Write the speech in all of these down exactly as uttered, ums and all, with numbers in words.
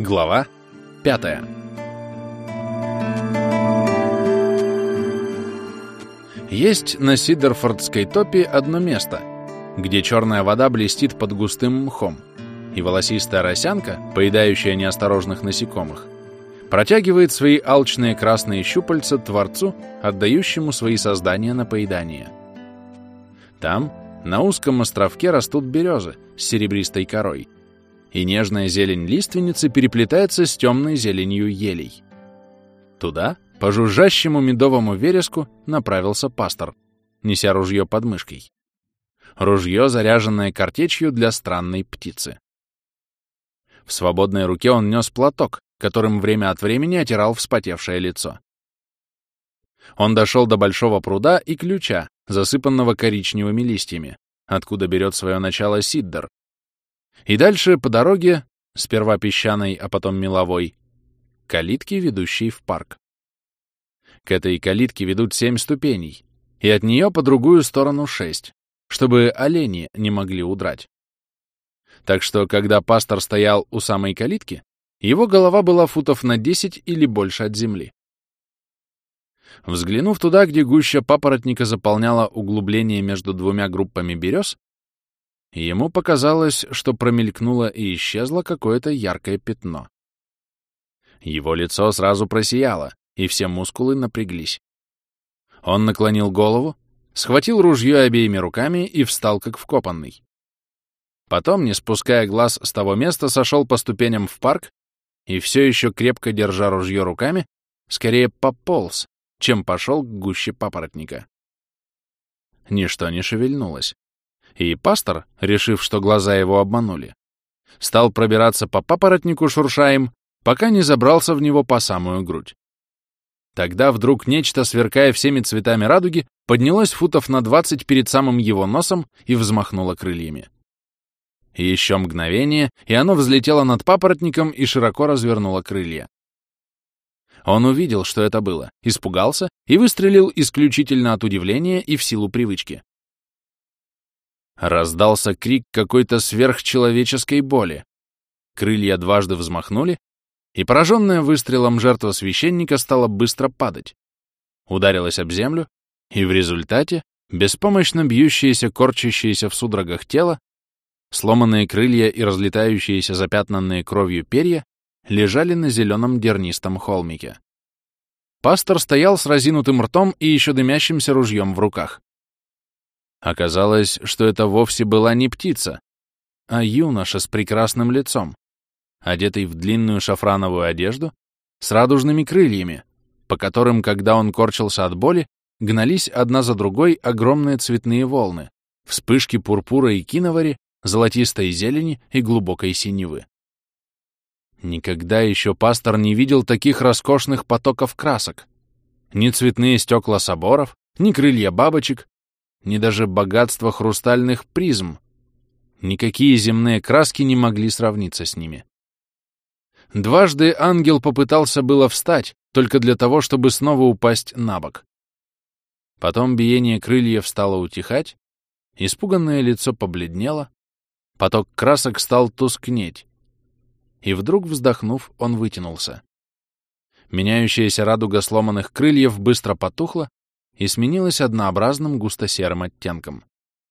Глава пятая. Есть на Сидерфордской топе одно место, где черная вода блестит под густым мхом, и волосистая росянка, поедающая неосторожных насекомых, протягивает свои алчные красные щупальца Творцу, отдающему свои создания на поедание. Там, на узком островке, растут березы с серебристой корой, и нежная зелень лиственницы переплетается с темной зеленью елей. Туда, по жужжащему медовому вереску, направился пастор, неся ружье под мышкой. Ружье, заряженное картечью для странной птицы. В свободной руке он нес платок, которым время от времени отирал вспотевшее лицо. Он дошел до большого пруда и ключа, засыпанного коричневыми листьями, откуда берет свое начало Сиддер. И дальше по дороге, сперва песчаной, а потом меловой, калитки, ведущей в парк. К этой калитке ведут семь ступеней, и от нее по другую сторону шесть, чтобы олени не могли удрать. Так что, когда пастор стоял у самой калитки, его голова была футов на десять или больше от земли. Взглянув туда, где гуща папоротника заполняла углубление между двумя группами берез, ему показалось, что промелькнуло и исчезло какое-то яркое пятно. Его лицо сразу просияло, и все мускулы напряглись. Он наклонил голову, схватил ружье обеими руками и встал как вкопанный. Потом, не спуская глаз с того места, сошел по ступеням в парк и, все еще крепко держа ружье руками, скорее пополз, чем пошел к гуще папоротника. Ничто не шевельнулось. И пастор, решив, что глаза его обманули, стал пробираться по папоротнику, шурша им, пока не забрался в него по самую грудь. Тогда вдруг нечто, сверкая всеми цветами радуги, поднялось футов на двадцать перед самым его носом и взмахнуло крыльями. И еще мгновение, и оно взлетело над папоротником и широко развернуло крылья. Он увидел, что это было, испугался и выстрелил исключительно от удивления и в силу привычки. Раздался крик какой-то сверхчеловеческой боли. Крылья дважды взмахнули, и пораженная выстрелом жертва священника стала быстро падать. Ударилась об землю, и в результате беспомощно бьющееся, корчащееся в судорогах тело, сломанные крылья и разлетающиеся запятнанные кровью перья лежали на зеленом дернистом холмике. Пастор стоял с разинутым ртом и еще дымящимся ружьем в руках. Оказалось, что это вовсе была не птица, а юноша с прекрасным лицом, одетый в длинную шафрановую одежду с радужными крыльями, по которым, когда он корчился от боли, гнались одна за другой огромные цветные волны, вспышки пурпура и киновари, золотистой зелени и глубокой синевы. Никогда еще пастор не видел таких роскошных потоков красок. Ни цветные стекла соборов, ни крылья бабочек, ни даже богатство хрустальных призм. Никакие земные краски не могли сравниться с ними. Дважды ангел попытался было встать, только для того, чтобы снова упасть на бок. Потом биение крыльев стало утихать, испуганное лицо побледнело, поток красок стал тускнеть, и вдруг, вздохнув, он вытянулся. Меняющаяся радуга сломанных крыльев быстро потухла и сменилась однообразным густо-серым оттенком.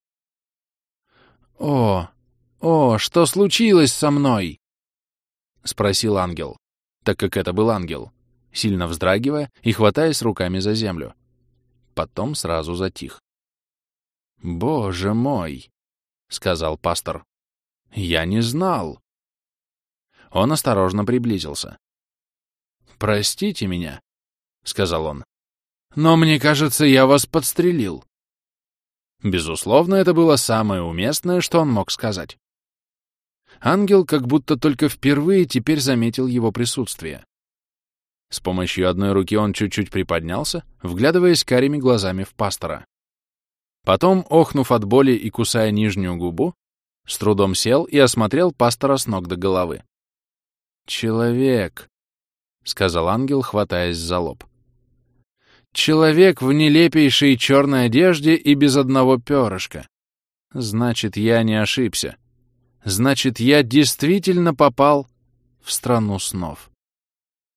«О, о, что случилось со мной?» — спросил ангел, так как это был ангел, сильно вздрагивая и хватаясь руками за землю. Потом сразу затих. «Боже мой!» — сказал пастор. «Я не знал». Он осторожно приблизился. «Простите меня», — сказал он, — «но мне кажется, я вас подстрелил». Безусловно, это было самое уместное, что он мог сказать. Ангел как будто только впервые теперь заметил его присутствие. С помощью одной руки он чуть-чуть приподнялся, вглядываясь карими глазами в пастора. Потом, охнув от боли и кусая нижнюю губу, с трудом сел и осмотрел пастора с ног до головы. «Человек», — сказал ангел, хватаясь за лоб. «Человек в нелепейшей черной одежде и без одного перышка. Значит, я не ошибся. Значит, я действительно попал в страну снов.